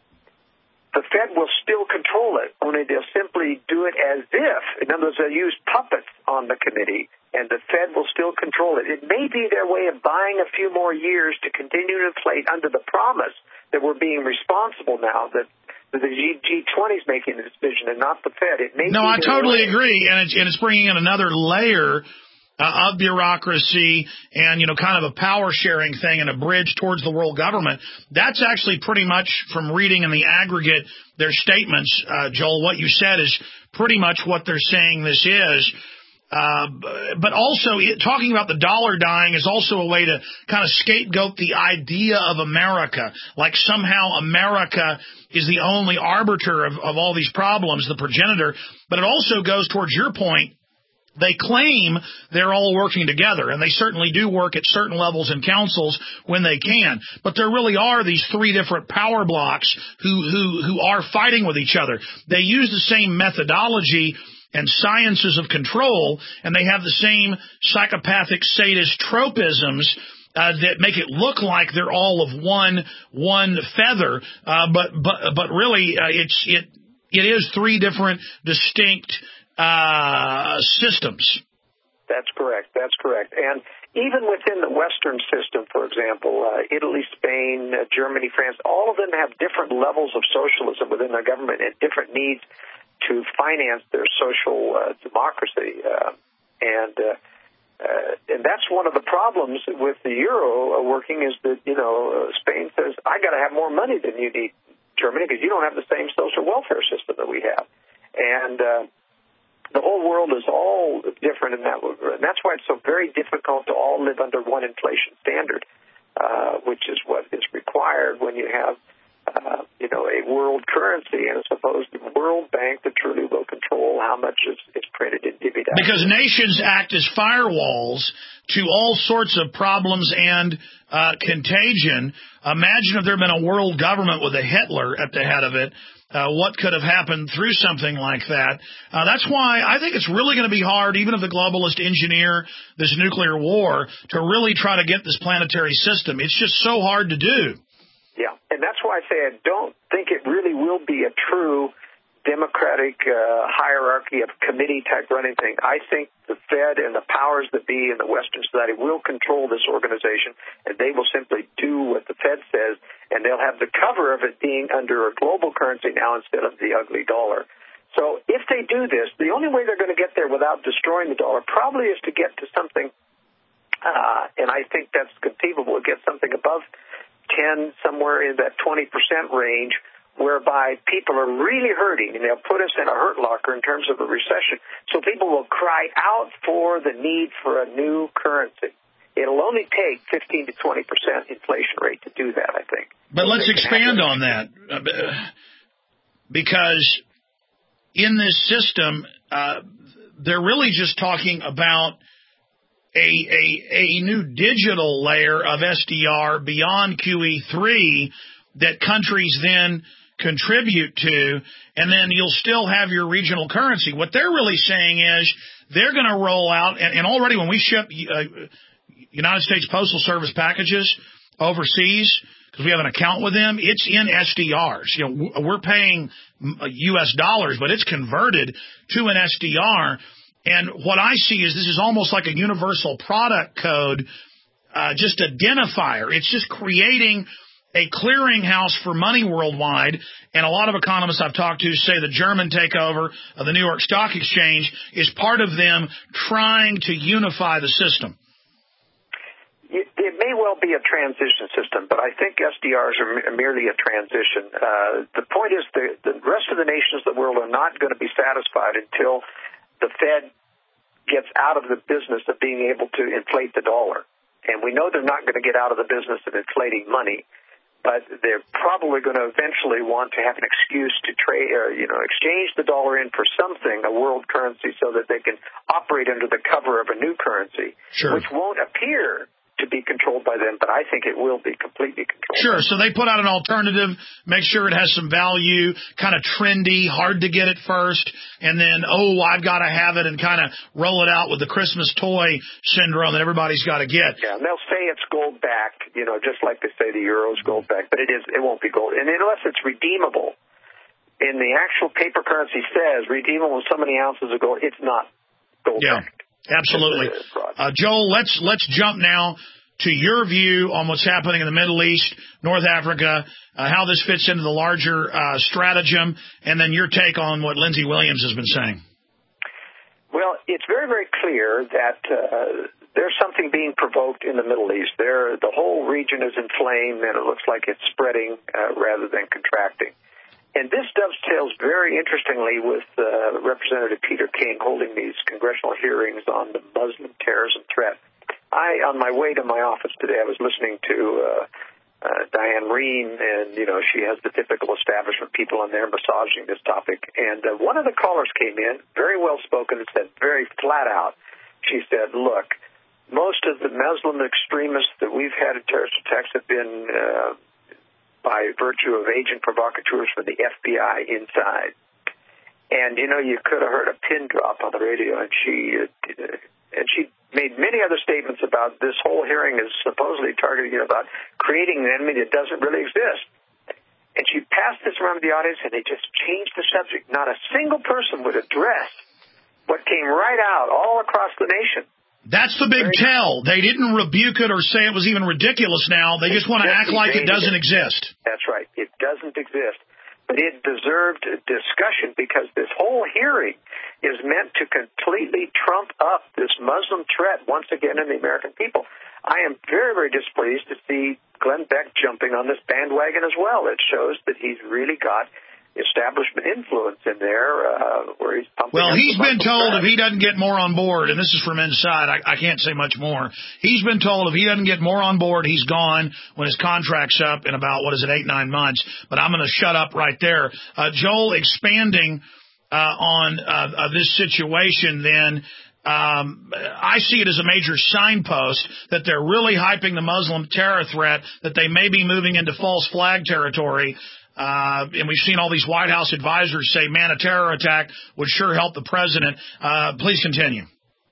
the Fed will still control it, only they'll simply do it as if, in other words, they'll use puppets on the committee, and the Fed will still control it. It may be their way of buying a few more years to continue to inflate under the promise that we're being responsible now, that the G twenty is making the decision and not the Fed. It may no, be I totally way. agree, and it's, and it's bringing in another layer Uh, of bureaucracy and, you know, kind of a power-sharing thing and a bridge towards the world government. That's actually pretty much, from reading in the aggregate their statements, uh, Joel, what you said is pretty much what they're saying this is. Uh, but also, it, talking about the dollar dying is also a way to kind of scapegoat the idea of America, like somehow America is the only arbiter of, of all these problems, the progenitor. But it also goes towards your point. They claim they're all working together, and they certainly do work at certain levels in councils when they can. But there really are these three different power blocks who, who, who are fighting with each other. They use the same methodology and sciences of control, and they have the same psychopathic sadist tropisms uh, that make it look like they're all of one one feather. Uh, but but but really, uh, it's it it is three different distinct Uh, systems. That's correct. That's correct. And even within the Western system, for example, uh, Italy, Spain, uh, Germany, France, all of them have different levels of socialism within their government and different needs to finance their social uh, democracy. Uh, and uh, uh, and that's one of the problems with the euro uh, working is that, you know, uh, Spain says, I got to have more money than you need, Germany, because you don't have the same social welfare system that we have. And uh, the whole world is all different in that, and that's why it's so very difficult to all live under one inflation standard, uh, which is what is required when you have, uh, you know, a world currency and a supposed World Bank that truly will control how much is, is printed in dividends. Because nations act as firewalls to all sorts of problems and uh, contagion. Imagine if there had been a world government with a Hitler at the head of it. Uh, what could have happened through something like that. Uh, that's why I think it's really going to be hard, even if the globalists engineer this nuclear war, to really try to get this planetary system. It's just so hard to do. Yeah, and that's why I say I don't think it really will be a true democratic uh, hierarchy of committee-type running thing. I think the Fed and the powers that be in the Western society will control this organization, and they will simply do what the Fed says, and they'll have the cover of it being under a global currency now instead of the ugly dollar. So if they do this, the only way they're going to get there without destroying the dollar probably is to get to something, uh, and I think that's conceivable, get something above ten, somewhere in that twenty percent range, whereby people are really hurting, and they'll put us in a hurt locker in terms of a recession. So people will cry out for the need for a new currency. It'll only take fifteen to twenty percent inflation rate to do that, I think. But let's expand on that, because in this system, uh, they're really just talking about a, a, a new digital layer of S D R beyond Q E three that countries then contribute to, and then you'll still have your regional currency. What they're really saying is they're going to roll out, and, and already when we ship uh, United States Postal Service packages overseas, because we have an account with them, it's in S D Rs. You know, we're paying U S dollars, but it's converted to an S D R. And what I see is this is almost like a universal product code, uh, just identifier. It's just creating a clearinghouse for money worldwide, and a lot of economists I've talked to say the German takeover of the New York Stock Exchange is part of them trying to unify the system. it may well be a transition system, but I think S D Rs are merely a transition. Uh, the point is the, the rest of the nations of the world are not going to be satisfied until the Fed gets out of the business of being able to inflate the dollar. And we know they're not going to get out of the business of inflating money, but they're probably going to eventually want to have an excuse to trade, or, you know, exchange the dollar in for something, a world currency, so that they can operate under the cover of a new currency, sure. which won't appear to be controlled by them, but I think it will be completely controlled. Sure, so they put out an alternative, make sure it has some value, kind of trendy, hard to get at first, and then, oh, I've got to have it, and kind of roll it out with the Christmas toy syndrome that everybody's got to get. Yeah, and they'll say it's gold-backed, you know, just like they say the euro's gold-backed, but it is, it won't be gold. And unless it's redeemable, and the actual paper currency says redeemable with so many ounces of gold, it's not gold-backed. Yeah. Absolutely. Uh, Joel, let's let's jump now to your view on what's happening in the Middle East, North Africa, uh, how this fits into the larger uh, stratagem, and then your take on what Lindsey Williams has been saying. Well, it's very, very clear that uh, there's something being provoked in the Middle East. There, the whole region is inflamed, and it looks like it's spreading uh, rather than contracting. And this dovetails very interestingly with uh, Representative Peter King holding these congressional hearings on the Muslim terrorism threat. I, on my way to my office today, I was listening to uh, uh, Diane Reen, and, you know, she has the typical establishment people on there massaging this topic. And uh, one of the callers came in, very well spoken, and said very flat out, she said, look, most of the Muslim extremists that we've had in terrorist attacks have been uh, by virtue of agent provocateurs from the F B I inside. And, you know, you could have heard a pin drop on the radio, and she uh, and she made many other statements about this whole hearing is supposedly targeting you know, about creating an enemy that doesn't really exist. And she passed this around to the audience, and they just changed the subject. Not a single person would address what came right out all across the nation. That's the big tell. They didn't rebuke it or say it was even ridiculous now. They just want to act like it doesn't exist. That's right. It doesn't exist. But it deserved discussion because this whole hearing is meant to completely trump up this Muslim threat once again in the American people. I am very, very displeased to see Glenn Beck jumping on this bandwagon as well. It shows that he's really got establishment influence in there uh, where he's pumping. Well, he's been told threat. if he doesn't get more on board, and this is from inside, I, I can't say much more. He's been told if he doesn't get more on board, he's gone when his contract's up in about, what is it, eight, nine months. But I'm going to shut up right there. Uh, Joel, expanding uh, on uh, uh, this situation then, Um, I see it as a major signpost that they're really hyping the Muslim terror threat, that they may be moving into false flag territory. Uh, and we've seen all these White House advisors say, man, a terror attack would sure help the president. Uh, please continue.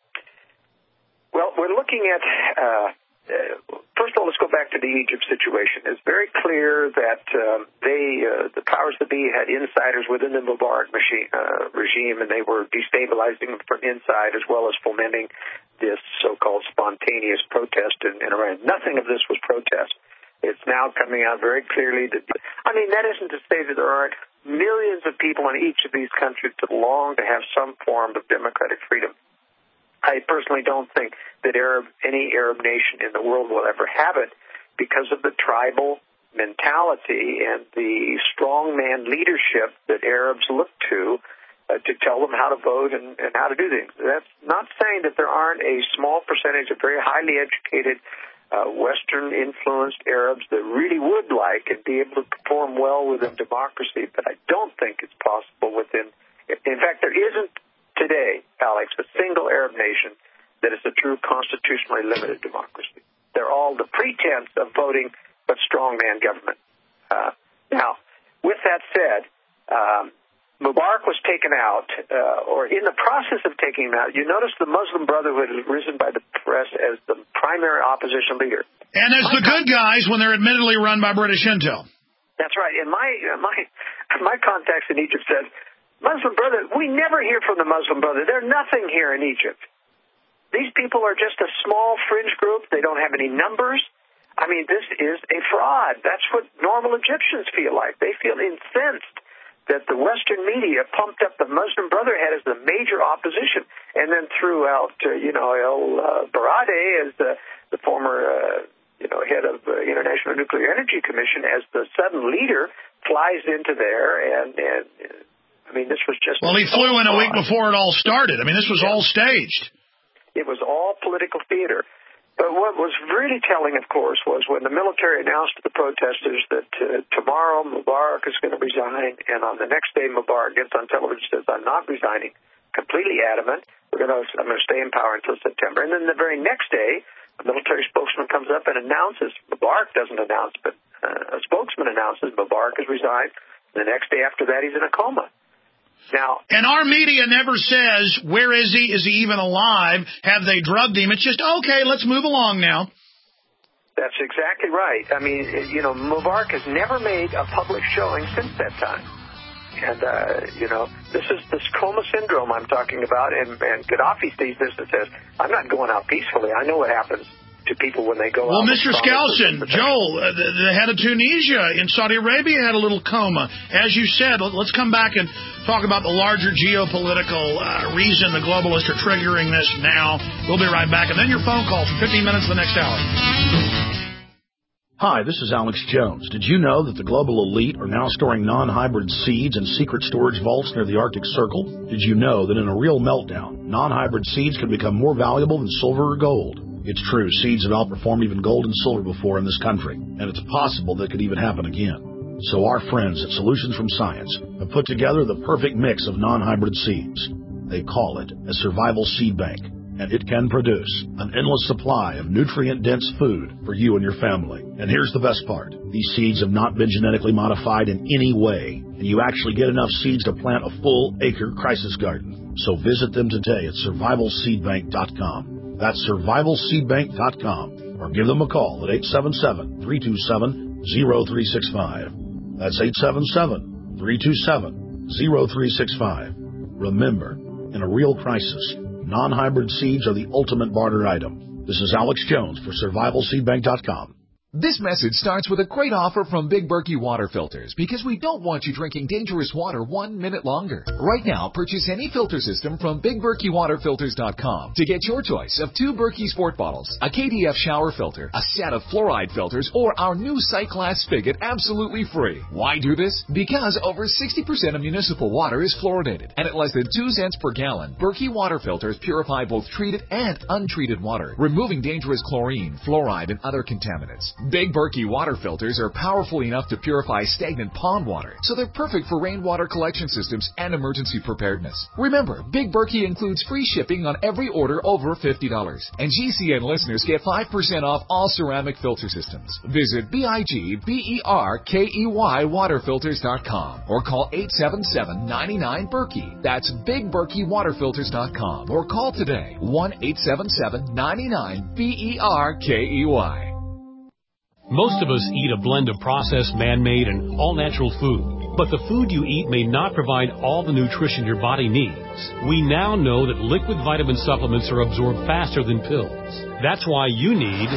Well, we're looking at, uh, uh, first of all, let's go back to the Egypt situation. It's very clear that uh, they, uh, the powers that be had insiders within the Mubarak machine, uh, regime, and they were destabilizing them from inside as well as fomenting this so-called spontaneous protest in, in Iran. Nothing of this was protest. It's now coming out very clearly that, I mean, that isn't to say that there aren't millions of people in each of these countries that long to have some form of democratic freedom. I personally don't think that Arab, any Arab nation in the world will ever have it because of the tribal mentality and the strongman leadership that Arabs look to uh, to tell them how to vote and, and how to do things. That's not saying that there aren't a small percentage of very highly educated Uh, Western-influenced Arabs that really would like and be able to perform well within democracy, but I don't think it's possible within. In fact, there isn't today, Alex, a single Arab nation that is a true constitutionally limited democracy. They're all the pretense of voting, but strongman government. Uh, now, with that said, um, Mubarak was taken out, uh, or in the process of taking him out. You notice the Muslim Brotherhood has risen by the press as the primary opposition leader. And as the good guys when they're admittedly run by British intel. That's right. And my my my contacts in Egypt said, Muslim Brotherhood, we never hear from the Muslim Brotherhood. They're nothing here in Egypt. These people are just a small fringe group. They don't have any numbers. I mean, this is a fraud. That's what normal Egyptians feel like. They feel incensed that the Western media pumped up the Muslim Brotherhood as the major opposition and then threw out, uh, you know, El uh, Baradei as the, the former, uh, you know, head of the International Nuclear Energy Commission, as the sudden leader, flies into there, and, and I mean, this was just... Well, he flew in a week before it all started. I mean, this was yeah. all staged. It was all political theater. But what was really telling, of course, was when the military announced to the protesters that uh, tomorrow Mubarak is going to resign, and on the next day Mubarak gets on television and says, I'm not resigning, completely adamant, We're going to, I'm going to stay in power until September. And then the very next day, a military spokesman comes up and announces, Mubarak doesn't announce, but uh, a spokesman announces Mubarak has resigned. The next day after that, he's in a coma. Now, and our media never says, where is he? Is he even alive? Have they drugged him? It's just, okay, let's move along now. That's exactly right. I mean, you know, Mubarak has never made a public showing since that time. And, uh, you know, this is this coma syndrome I'm talking about, and, and Gaddafi sees this and says, I'm not going out peacefully. I know what happens to people when they go well, out. Well, Mister Skousen, Joel, uh, the, the head of Tunisia in Saudi Arabia had a little coma. As you said, let's come back and talk about the larger geopolitical uh, reason the globalists are triggering this now. We'll be right back. And then your phone call for fifteen minutes the next hour. Hi, this is Alex Jones. Did you know that the global elite are now storing non-hybrid seeds in secret storage vaults near the Arctic Circle? Did you know that in a real meltdown, non-hybrid seeds can become more valuable than silver or gold? It's true, seeds have outperformed even gold and silver before in this country, and it's possible that could even happen again. So our friends at Solutions from Science have put together the perfect mix of non-hybrid seeds. They call it a survival seed bank, and it can produce an endless supply of nutrient-dense food for you and your family. And here's the best part. These seeds have not been genetically modified in any way, and you actually get enough seeds to plant a full-acre crisis garden. So visit them today at survival seed bank dot com. That's survival seed bank dot com, or give them a call at eight seven seven, three two seven, zero three six five. That's eight seven seven, three two seven, zero three six five. Remember, in a real crisis, non-hybrid seeds are the ultimate barter item. This is Alex Jones for survival seed bank dot com. This message starts with a great offer from Big Berkey Water Filters, because we don't want you drinking dangerous water one minute longer. Right now, purchase any filter system from Big Berkey Water Filters dot com to get your choice of two Berkey Sport bottles, a K D F shower filter, a set of fluoride filters, or our new Cyclass spigot absolutely free. Why do this? Because over sixty percent of municipal water is fluoridated, and at less than two cents per gallon, Berkey Water Filters purify both treated and untreated water, removing dangerous chlorine, fluoride, and other contaminants. Big Berkey water filters are powerful enough to purify stagnant pond water, so they're perfect for rainwater collection systems and emergency preparedness. Remember, Big Berkey includes free shipping on every order over fifty dollars, and G C N listeners get five percent off all ceramic filter systems. Visit B I G B E R K E Y water filters dot com or call eight seven seven, nine nine, Berkey. That's Big Berkey water filters dot com, or call today one eight seven seven, nine nine, B E R K E Y. Most of us eat a blend of processed, man-made, and all-natural food. But the food you eat may not provide all the nutrition your body needs. We now know that liquid vitamin supplements are absorbed faster than pills. That's why you need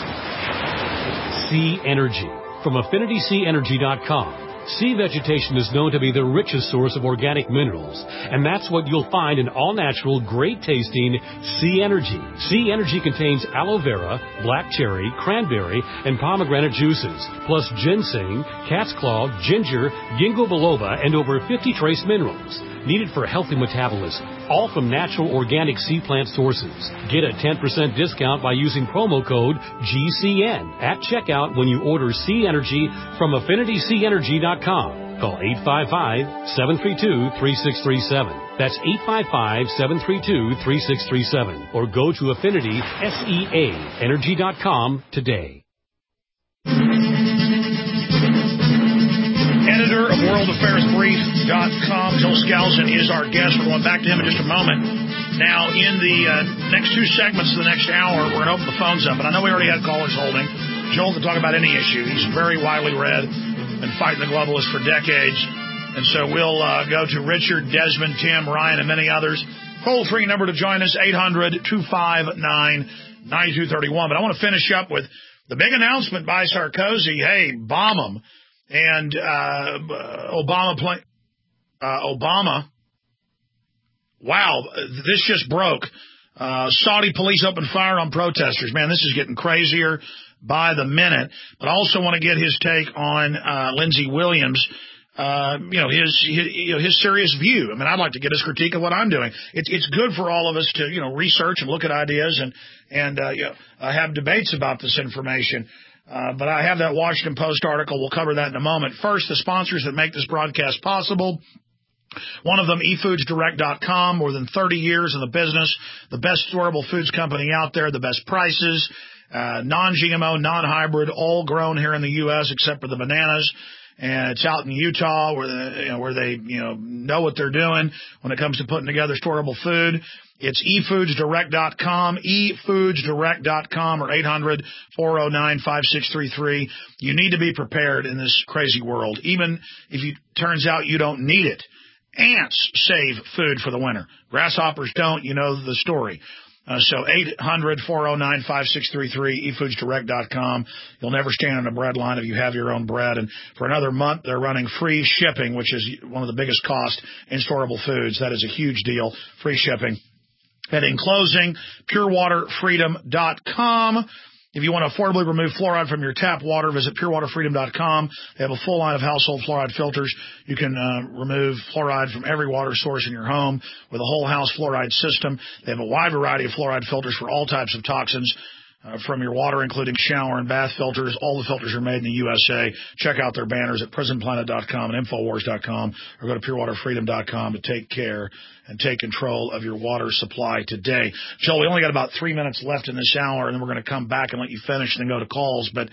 Sea Energy from affinity sea energy dot com. Sea vegetation is known to be the richest source of organic minerals, and that's what you'll find in all-natural, great-tasting Sea Energy. Sea Energy contains aloe vera, black cherry, cranberry, and pomegranate juices, plus ginseng, cat's claw, ginger, ginkgo biloba, and over fifty trace minerals needed for healthy metabolism, all from natural organic sea plant sources. Get a ten percent discount by using promo code G C N at checkout when you order Sea Energy from affinity sea energy dot com. Call eight five five, seven three two, three six three seven. That's eight five five, seven three two, three six three seven. Or go to affinity sea energy dot com today. Editor of world affairs brief dot com, Joel Skousen, is our guest. We're going back to him in just a moment. Now, in the uh, next two segments of the next hour, we're going to open the phones up. And I know we already had callers holding. Joel can talk about any issue. He's very widely read and fighting the globalists for decades. And so we'll uh, go to Richard, Desmond, Tim, Ryan, and many others. Toll-free number to join us, eight hundred, two five nine, nine two three one. But I want to finish up with the big announcement by Sarkozy. Hey, bomb them. And uh, Obama, play, uh, Obama, wow, this just broke. Uh, Saudi police open fire on protesters. Man, this is getting crazier by the minute. But I also want to get his take on uh, Lindsey Williams. Uh, you know, his, his, you know, his serious view. I mean, I'd like to get his critique of what I'm doing. It's, it's good for all of us to, you know, research and look at ideas and, and, uh, you know, uh, have debates about this information. Uh, but I have that Washington Post article. We'll cover that in a moment. First, the sponsors that make this broadcast possible. One of them, e foods direct dot com, more than thirty years in the business, the best storable foods company out there, the best prices, uh, non-G M O, non-hybrid, all grown here in the U S except for the bananas. And it's out in Utah where the, you know, where they, you know, know what they're doing when it comes to putting together storable food. It's e foods direct dot com, e foods direct dot com, or eight hundred, four oh nine, five six three three. You need to be prepared in this crazy world, even if it turns out you don't need it. Ants save food for the winter. Grasshoppers don't. You know the story. Uh, so eight hundred, four oh nine, five six three three, e foods direct dot com. You'll never stand in a bread line if you have your own bread. And for another month, they're running free shipping, which is one of the biggest costs in storable foods. That is a huge deal, free shipping. And in closing, pure water freedom dot com. If you want to affordably remove fluoride from your tap water, visit pure water freedom dot com. They have a full line of household fluoride filters. You can uh, remove fluoride from every water source in your home with a whole house fluoride system. They have a wide variety of fluoride filters for all types of toxins uh, from your water, including shower and bath filters. All the filters are made in the U S A. Check out their banners at prison planet dot com and infowars dot com, or go to pure water freedom dot com to take care and take control of your water supply today. Joel, we only got about three minutes left in this hour, and then we're going to come back and let you finish and then go to calls. But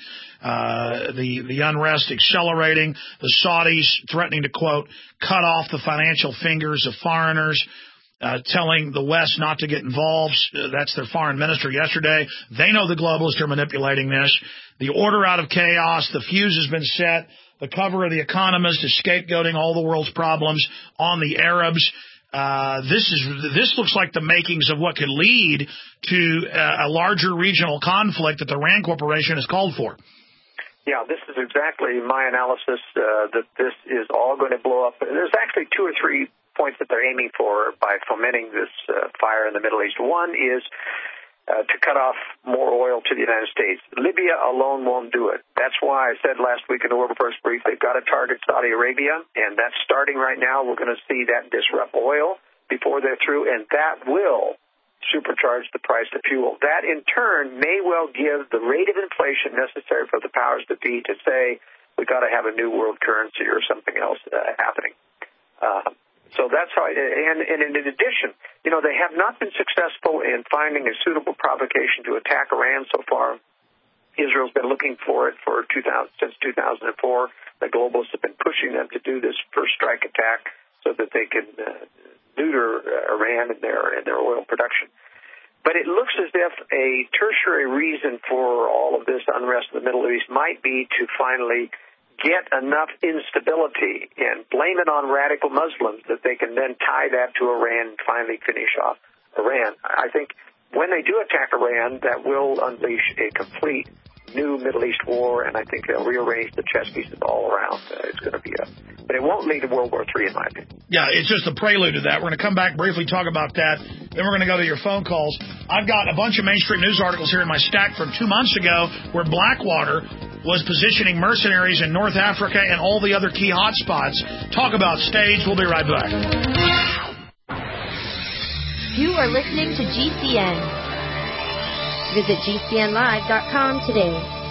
uh, the, the unrest accelerating, the Saudis threatening to, quote, cut off the financial fingers of foreigners, uh, telling the West not to get involved. Uh, that's their foreign minister yesterday. They know the globalists are manipulating this. The order out of chaos, the fuse has been set. The cover of The Economist is scapegoating all the world's problems on the Arabs. Uh, this is this looks like the makings of what could lead to uh, a larger regional conflict that the RAND Corporation has called for. Yeah, this is exactly my analysis, uh, that this is all going to blow up. There's actually two or three points that they're aiming for by fomenting this uh, fire in the Middle East. One is uh, to cut off more oil to the United States. Libya alone won't do it. That's why I said last week in the World First Brief they've got to target Saudi Arabia, and that's starting right now. We're going to see that disrupt oil before they're through, and that will supercharge the price of fuel. That, in turn, may well give the rate of inflation necessary for the powers that be to say we've got to have a new world currency or something else uh, happening. Uh, So that's how, and, and in addition, you know, they have not been successful in finding a suitable provocation to attack Iran so far. Israel's been looking for it for two thousand, since two thousand four. The globalists have been pushing them to do this first strike attack so that they can uh, neuter uh, Iran and their, and their oil production. But it looks as if a tertiary reason for all of this unrest in the Middle East might be to finally get enough instability and blame it on radical Muslims that they can then tie that to Iran and finally finish off Iran. I think when they do attack Iran, that will unleash a complete new Middle East war, and I think they'll rearrange the chess pieces all around. Uh, it's going to be a, but it won't lead to World War Three, in my opinion. Yeah, it's just a prelude to that. We're going to come back briefly, talk about that. Then we're going to go to your phone calls. I've got a bunch of mainstream news articles here in my stack from two months ago where Blackwater was positioning mercenaries in North Africa and all the other key hotspots. Talk about stage. We'll be right back. You are listening to G C N. Visit G C N live dot com today.